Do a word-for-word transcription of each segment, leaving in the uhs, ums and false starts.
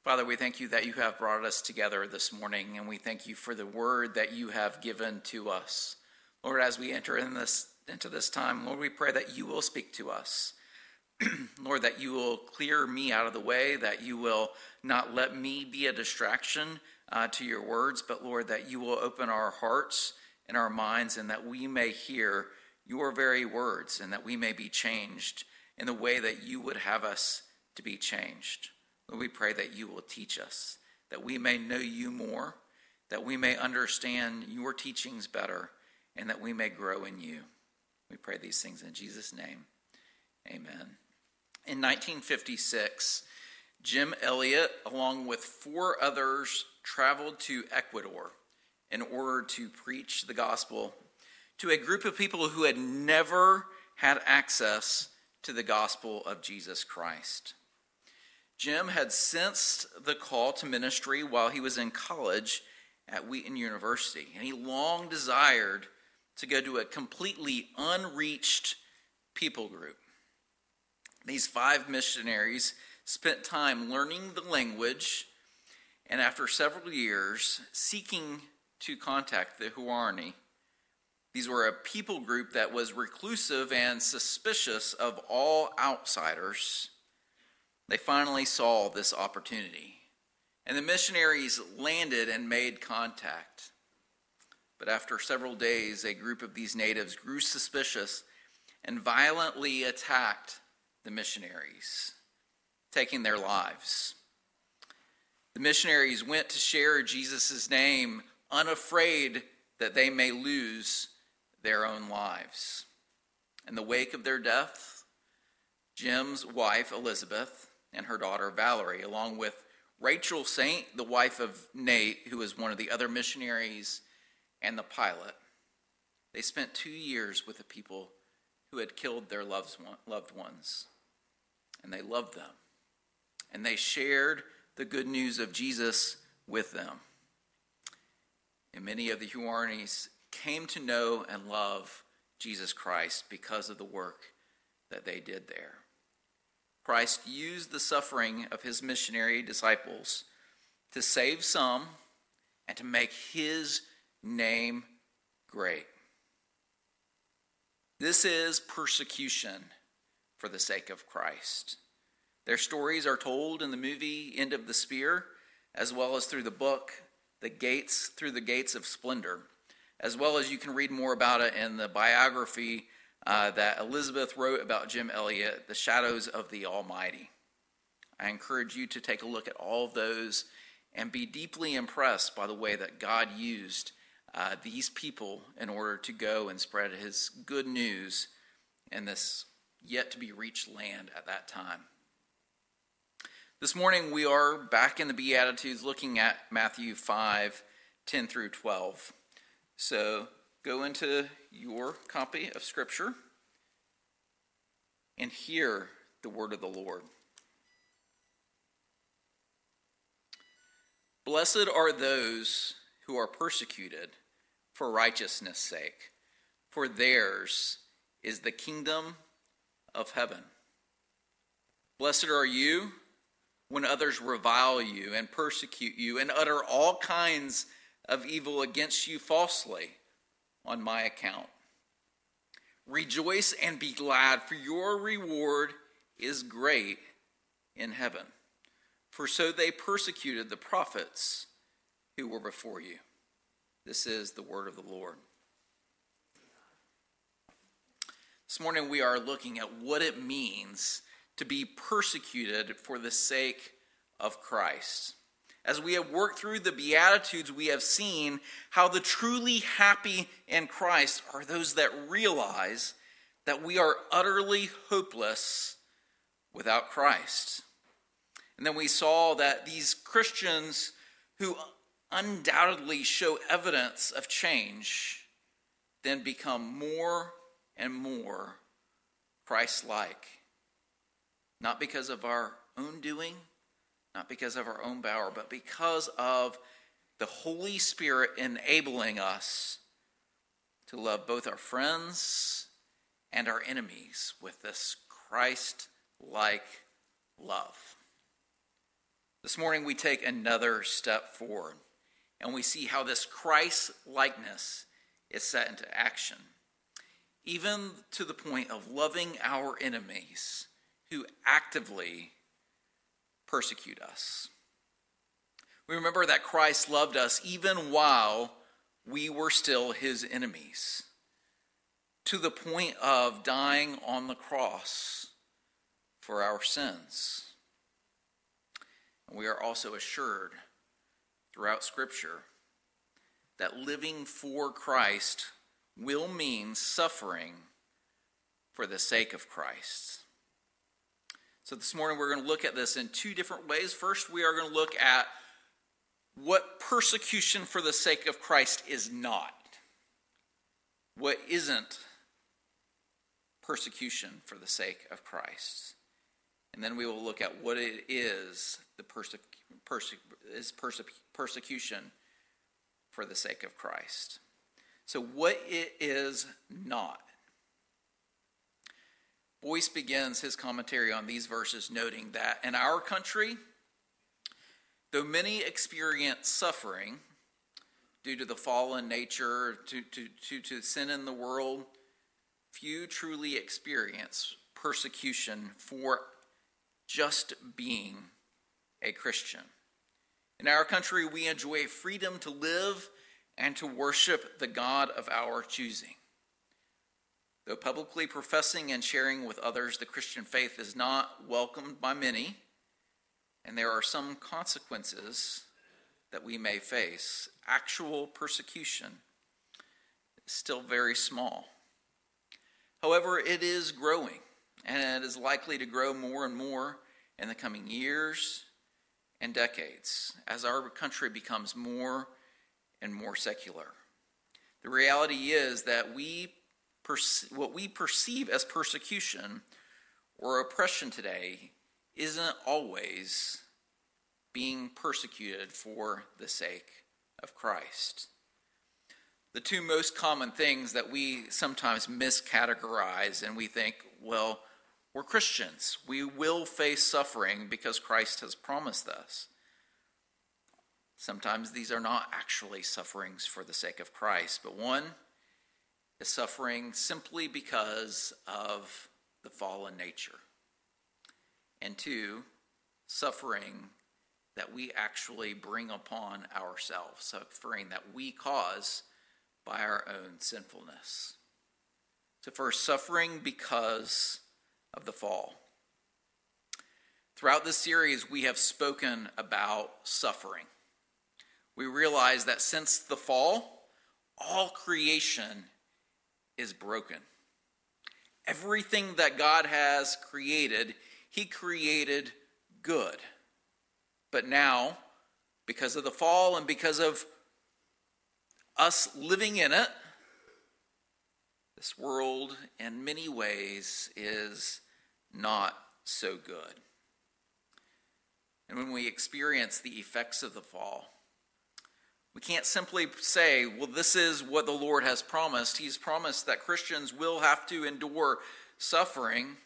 Father, we thank you that you have brought us together this morning, and we thank you for the word that you have given to us. Lord, as we enter in this into this time, Lord, we pray that you will speak to us. Lord, that you will clear me out of the way, that you will not let me be a distraction uh, to your words, but Lord, that you will open our hearts and our minds, and that we may hear your very words, and that we may be changed in the way that you would have us to be changed. Lord, we pray that you will teach us, that we may know you more, that we may understand your teachings better, and that we may grow in you. We pray these things in Jesus' name. Amen. In nineteen fifty-six, Jim Elliot, along with four others, traveled to Ecuador in order to preach the gospel to a group of people who had never had access to the gospel of Jesus Christ. Jim had sensed the call to ministry while he was in college at Wheaton University, and he long desired to go to a completely unreached people group. These five missionaries spent time learning the language, and after several years, seeking to contact the Huarani. These were a people group that was reclusive and suspicious of all outsiders. They finally saw this opportunity, and the missionaries landed and made contact. But after several days, a group of these natives grew suspicious and violently attacked the missionaries, taking their lives. The missionaries went to share Jesus' name, unafraid that they may lose their own lives. In the wake of their death, Jim's wife, Elizabeth, and her daughter, Valerie, along with Rachel Saint, the wife of Nate, who was one of the other missionaries, and the pilot, they spent two years with the people who had killed their loved ones. And they loved them. And they shared the good news of Jesus with them. And many of the Huarnis came to know and love Jesus Christ because of the work that they did there. Christ used the suffering of his missionary disciples to save some and to make his name great. This is persecution for the sake of Christ. Their stories are told in the movie End of the Spear, as well as through the book The Gates, Through the Gates of Splendor, as well as you can read more about it in the biography uh, that Elizabeth wrote about Jim Elliot, The Shadows of the Almighty. I encourage you to take a look at all of those and be deeply impressed by the way that God used uh, these people in order to go and spread his good news in this yet-to-be-reached land at that time. This morning we are back in the Beatitudes looking at Matthew five, ten through twelve. So go into your copy of Scripture and hear the word of the Lord. Blessed are those who are persecuted for righteousness' sake, for theirs is the kingdom of heaven. Blessed are you when others revile you and persecute you and utter all kinds of evil against you falsely on my account. Rejoice and be glad, for your reward is great in heaven. For so they persecuted the prophets who were before you. This is the word of the Lord. This morning we are looking at what it means to be persecuted for the sake of Christ. As we have worked through the Beatitudes, we have seen how the truly happy in Christ are those that realize that we are utterly hopeless without Christ. And then we saw that these Christians who undoubtedly show evidence of change then become more and more Christ-like. Not because of our own doing, not because of our own power, but because of the Holy Spirit enabling us to love both our friends and our enemies with this Christ-like love. This morning we take another step forward, and we see how this Christ-likeness is set into action, even to the point of loving our enemies who actively persecute us. We remember that Christ loved us even while we were still his enemies, to the point of dying on the cross for our sins. We are also assured throughout Scripture that living for Christ will mean suffering for the sake of Christ. So this morning we're going to look at this in two different ways. First, we are going to look at what persecution for the sake of Christ is not. What isn't persecution for the sake of Christ? And then we will look at what it is the perse- perse- is perse- persecution for the sake of Christ. So what it is not. Boyce begins his commentary on these verses noting that in our country, though many experience suffering due to the fallen nature, to, to, to, to sin in the world, few truly experience persecution for just being a Christian. In our country, we enjoy freedom to live and to worship the God of our choosing. Though publicly professing and sharing with others the Christian faith is not welcomed by many, and there are some consequences that we may face, actual persecution is still very small. However, it is growing, and it is likely to grow more and more in the coming years and decades as our country becomes more and more secular. The reality is that we perce- what we perceive as persecution or oppression today isn't always being persecuted for the sake of Christ. The two most common things that we sometimes miscategorize, and we think, well, we're Christians. We will face suffering because Christ has promised us. Sometimes these are not actually sufferings for the sake of Christ, but one is suffering simply because of the fallen nature. And two, suffering that we actually bring upon ourselves, suffering that we cause by our own sinfulness. So first, suffering because of the fall. Throughout this series, we have spoken about suffering. We realize that since the fall, all creation is broken. Everything that God has created, he created good. But now, because of the fall and because of us living in it, this world in many ways is not so good. And when we experience the effects of the fall, we can't simply say, well, this is what the Lord has promised. He's promised that Christians will have to endure suffering,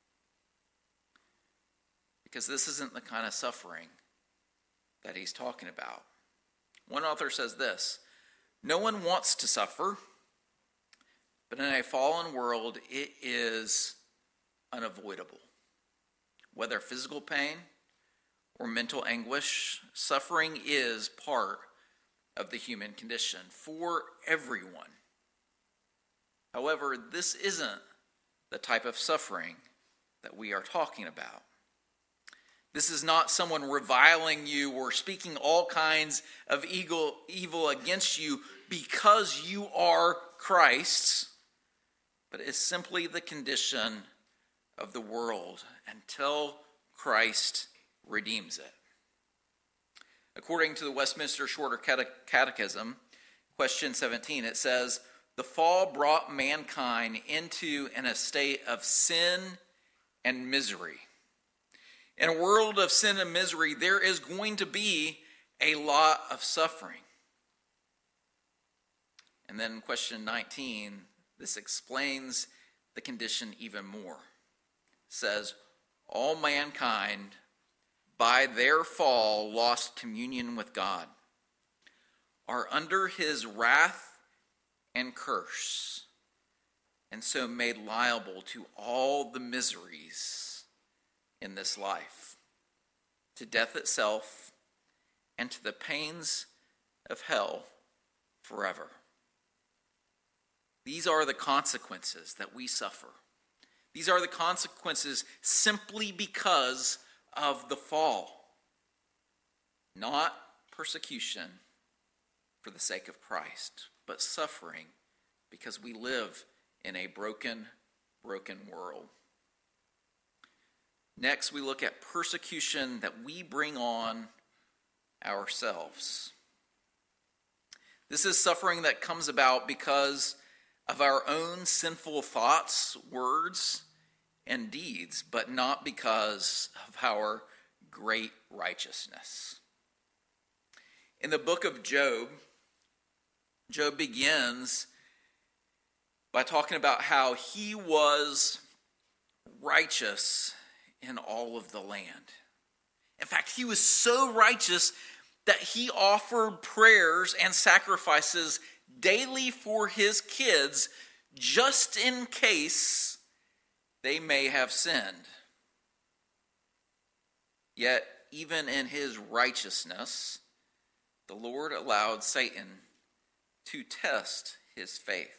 because this isn't the kind of suffering that he's talking about. One author says this: no one wants to suffer, but in a fallen world, it is unavoidable. Whether physical pain or mental anguish, suffering is part of the human condition for everyone. However, this isn't the type of suffering that we are talking about. This is not someone reviling you or speaking all kinds of evil, evil against you because you are Christ's, but it's simply the condition of the world until Christ redeems it. According to the Westminster Shorter Catechism, question seventeen, it says, the fall brought mankind into an estate of sin and misery. In a world of sin and misery, there is going to be a lot of suffering. And then question nineteen, this explains the condition even more. It says, all mankind by their fall lost communion with God, are under his wrath and curse, and so made liable to all the miseries in this life, to death itself, and to the pains of hell forever. These are the consequences that we suffer. These are the consequences simply because of the fall, not persecution for the sake of Christ, but suffering because we live in a broken, broken world. Next, we look at persecution that we bring on ourselves. This is suffering that comes about because of our own sinful thoughts, words, and deeds, but not because of our great righteousness. In the book of Job, Job begins by talking about how he was righteous in all of the land. In fact, he was so righteous that he offered prayers and sacrifices daily for his kids, just in case they may have sinned. Yet, even in his righteousness, the Lord allowed Satan to test his faith.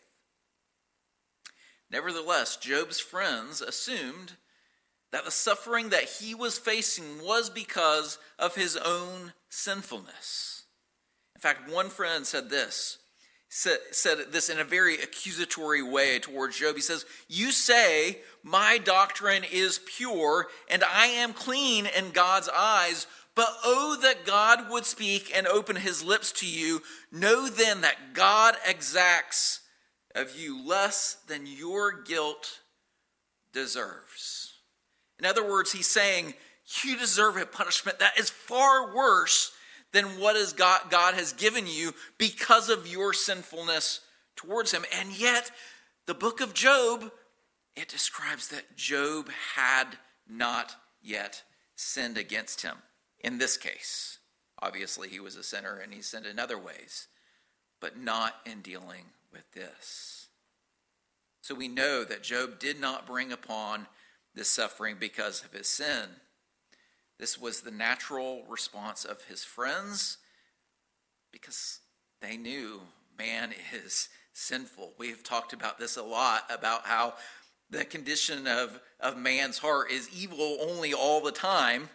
Nevertheless, Job's friends assumed that the suffering that he was facing was because of his own sinfulness. In fact, one friend said this, said, said this in a very accusatory way towards Job. He says, "You say, my doctrine is pure, and I am clean in God's eyes, but oh, that God would speak and open his lips to you. Know then that God exacts of you less than your guilt deserves." In other words, he's saying, you deserve a punishment that is far worse than what is God, God has given you because of your sinfulness towards him. And yet, the book of Job, it describes that Job had not yet sinned against him. In this case, obviously he was a sinner and he sinned in other ways, but not in dealing with this. So we know that Job did not bring upon this suffering because of his sin. This was the natural response of his friends because they knew man is sinful. We've talked about this a lot, about how the condition of, of man's heart is evil only all the time.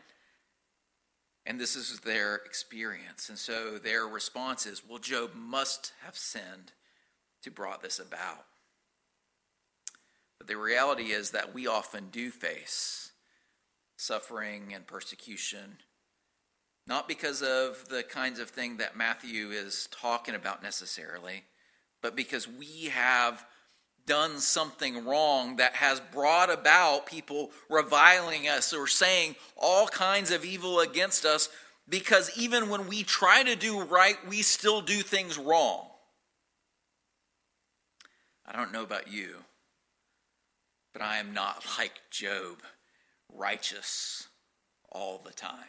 And this is their experience. And so their response is, well, Job must have sinned to brought this about. But the reality is that we often do face suffering and persecution, not because of the kinds of thing that Matthew is talking about necessarily, but because we have done something wrong that has brought about people reviling us or saying all kinds of evil against us, because even when we try to do right, we still do things wrong. I don't know about you, but I am not like Job, righteous all the time.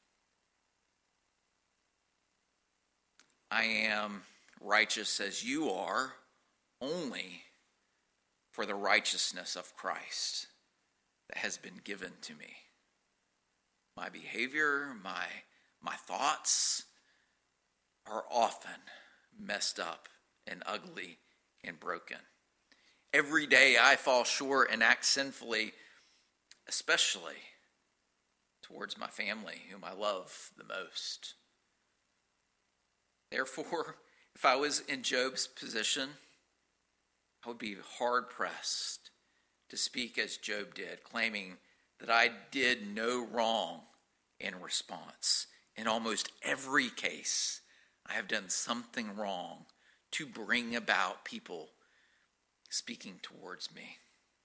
I am righteous as you are only for the righteousness of Christ that has been given to me. My behavior, my, my thoughts are often messed up and ugly and broken. Every day I fall short and act sinfully, especially towards my family, whom I love the most. Therefore, if I was in Job's position, I would be hard-pressed to speak as Job did, claiming that I did no wrong in response. In almost every case, I have done something wrong to bring about people speaking towards me.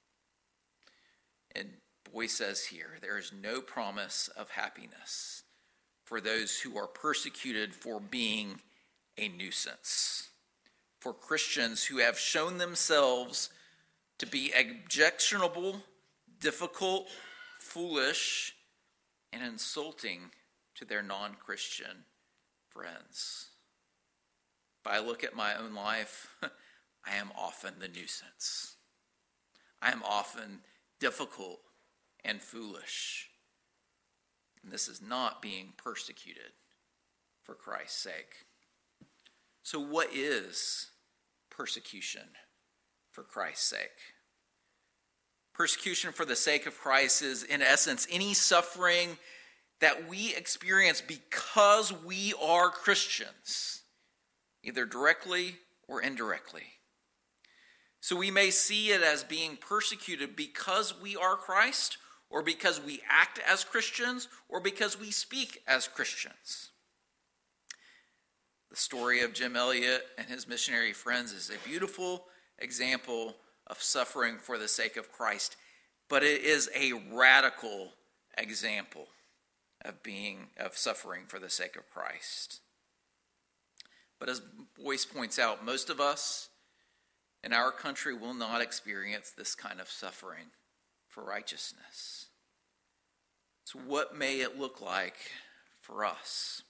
And Boyce says here, there is no promise of happiness for those who are persecuted for being a nuisance. For Christians who have shown themselves to be objectionable, difficult, foolish, and insulting to their non-Christian friends. If I look at my own life, I am often the nuisance. I am often difficult and foolish. And this is not being persecuted for Christ's sake. So what is persecution for Christ's sake? Persecution for the sake of Christ is, in essence, any suffering that we experience because we are Christians, either directly or indirectly. So we may see it as being persecuted because we are Christ, or because we act as Christians, or because we speak as Christians. The story of Jim Elliot and his missionary friends is a beautiful example of suffering for the sake of Christ, but it is a radical example of being of suffering for the sake of Christ. But as Boyce points out, most of us in our country will not experience this kind of suffering for righteousness. So what may it look like for us?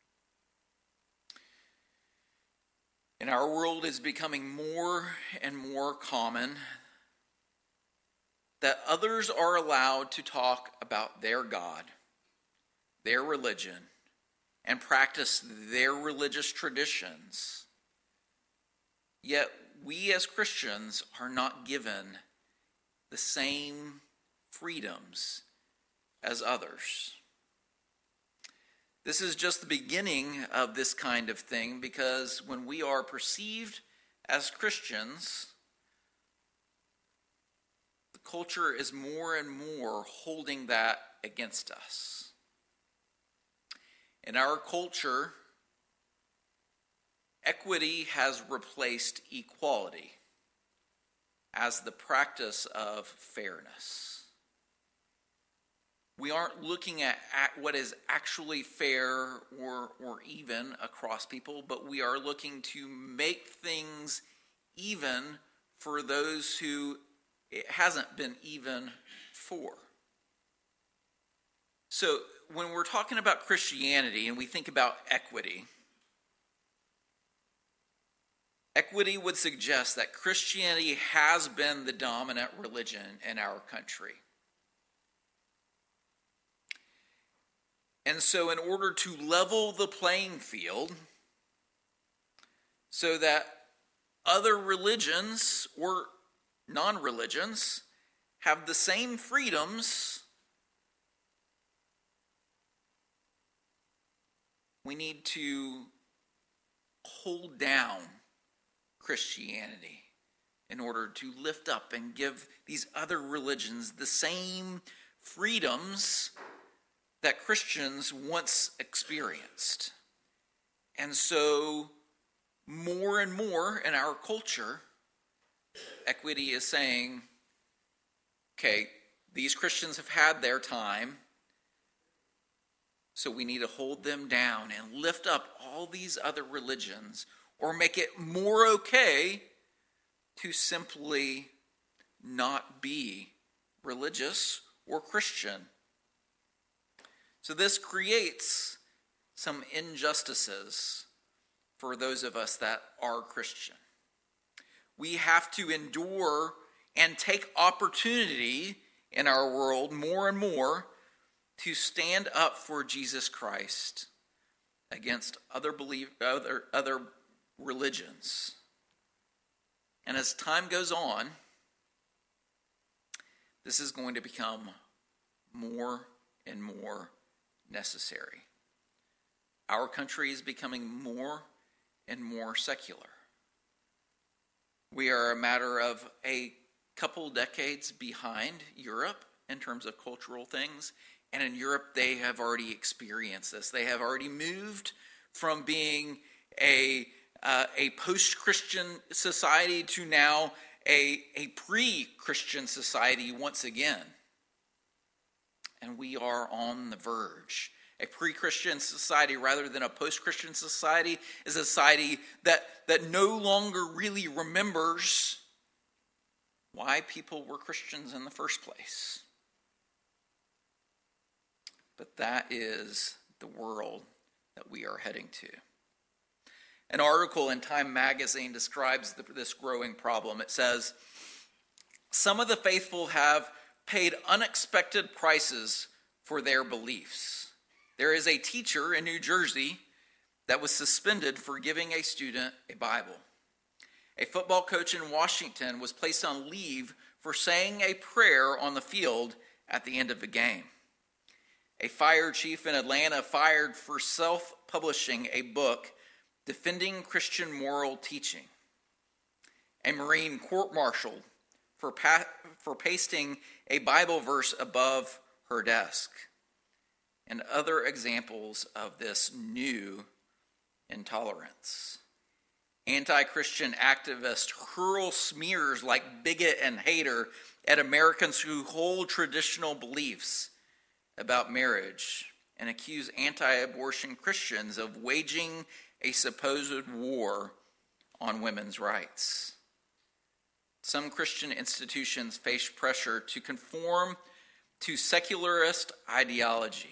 In our world, it's becoming more and more common that others are allowed to talk about their God, their religion, and practice their religious traditions. Yet we as Christians are not given the same freedoms as others. This is just the beginning of this kind of thing, because when we are perceived as Christians, the culture is more and more holding that against us. In our culture, equity has replaced equality as the practice of fairness. We aren't looking at, at what is actually fair or, or even across people, but we are looking to make things even for those who it hasn't been even for. So when we're talking about Christianity and we think about equity, equity would suggest that Christianity has been the dominant religion in our country. And so in order to level the playing field so that other religions or non-religions have the same freedoms, we need to hold down Christianity in order to lift up and give these other religions the same freedoms that Christians once experienced. And so more and more in our culture, equity is saying, okay, these Christians have had their time, so we need to hold them down and lift up all these other religions, or make it more okay to simply not be religious or Christian. So this creates some injustices for those of us that are Christian. We have to endure and take opportunity in our world more and more to stand up for Jesus Christ against other believe, other, other religions. And as time goes on, this is going to become more and more necessary. Our country is becoming more and more secular. We are a matter of a couple decades behind Europe in terms of cultural things. And in Europe, they have already experienced this. They have already moved from being a, uh, a post-Christian society to now a, a pre-Christian society once again. And we are on the verge. A pre-Christian society rather than a post-Christian society is a society that, that no longer really remembers why people were Christians in the first place. but that is the world that we are heading to. An article in Time magazine describes the, this growing problem. It says, some of the faithful have paid unexpected prices for their beliefs. There is a teacher in New Jersey that was suspended for giving a student a Bible. A football coach in Washington was placed on leave for saying a prayer on the field at the end of the game. A fire chief in Atlanta fired for self-publishing a book defending Christian moral teaching. A Marine court-martialed for, pa- for pasting a Bible verse above her desk. And other examples of this new intolerance. Anti-Christian activists hurl smears like bigot and hater at Americans who hold traditional beliefs about marriage and accuse anti-abortion Christians of waging a supposed war on women's rights. Some Christian institutions face pressure to conform to secularist ideology.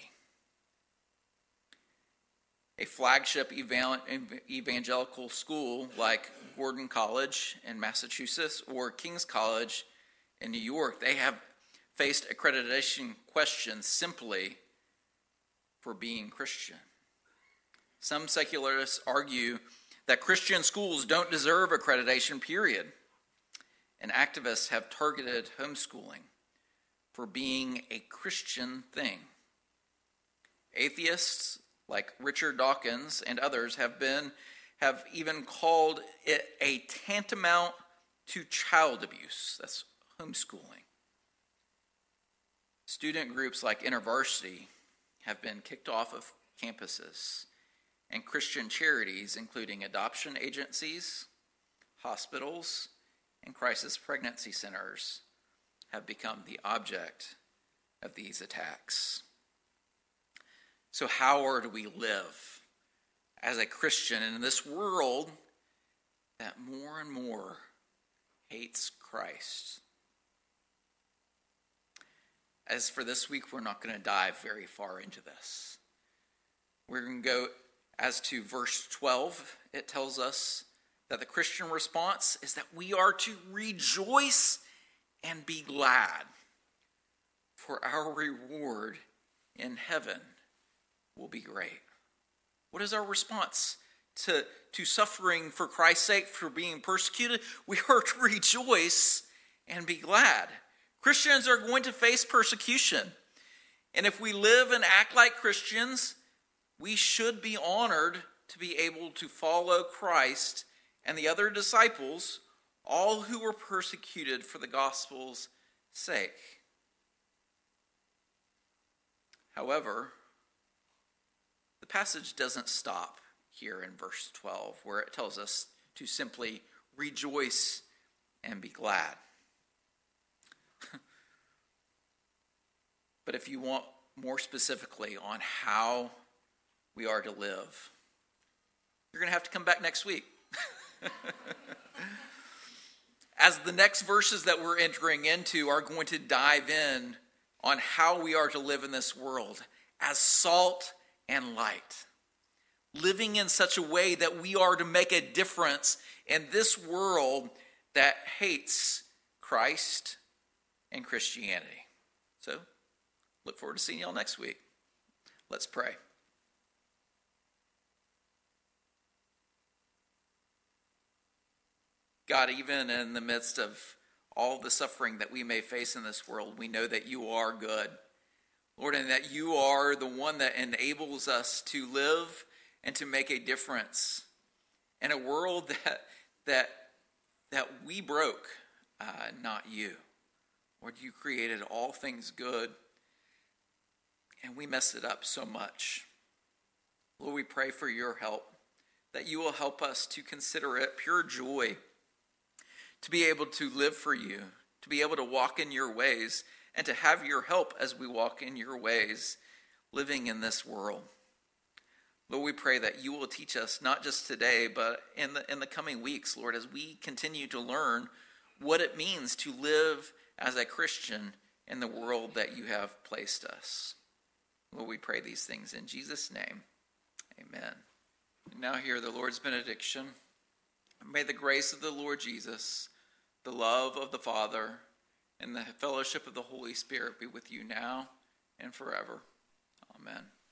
A flagship evangelical school like Gordon College in Massachusetts or King's College in New York, they have faced accreditation questions simply for being Christian. Some secularists argue that Christian schools don't deserve accreditation, period. And activists have targeted homeschooling for being a Christian thing. Atheists like Richard Dawkins and others have been have even called it a tantamount to child abuse. That's homeschooling. Student groups like InterVarsity have been kicked off of campuses, and Christian charities, including adoption agencies, hospitals, and crisis pregnancy centers, have become the object of these attacks. So how are do we live as a Christian in this world that more and more hates Christ? As for this week, we're not going to dive very far into this. We're going to go as to verse twelve. It tells us that the Christian response is that we are to rejoice and be glad, for our reward in heaven will be great. What is our response to, to suffering for Christ's sake, for being persecuted? We are to rejoice and be glad. Christians are going to face persecution. And if we live and act like Christians, we should be honored to be able to follow Christ and the other disciples, all who were persecuted for the gospel's sake. However, the passage doesn't stop here in verse twelve, where it tells us to simply rejoice and be glad. But if you want more specifically on how we are to live, you're going to have to come back next week. As the next verses that we're entering into are going to dive in on how we are to live in this world as salt and light, living in such a way that we are to make a difference in this world that hates Christ and Christianity. So, look forward to seeing y'all next week. Let's pray. God, even in the midst of all the suffering that we may face in this world, we know that you are good, Lord, and that you are the one that enables us to live and to make a difference in a world that that that we broke, uh, not you. Lord, you created all things good, and we messed it up so much. Lord, we pray for your help, that you will help us to consider it pure joy to be able to live for you, to be able to walk in your ways, and to have your help as we walk in your ways, living in this world. Lord, we pray that you will teach us not just today, but in the in the coming weeks, Lord, as we continue to learn what it means to live as a Christian in the world that you have placed us. Lord, we pray these things in Jesus' name. Amen. Now hear the Lord's benediction. May the grace of the Lord Jesus, the love of the Father, and the fellowship of the Holy Spirit be with you now and forever. Amen.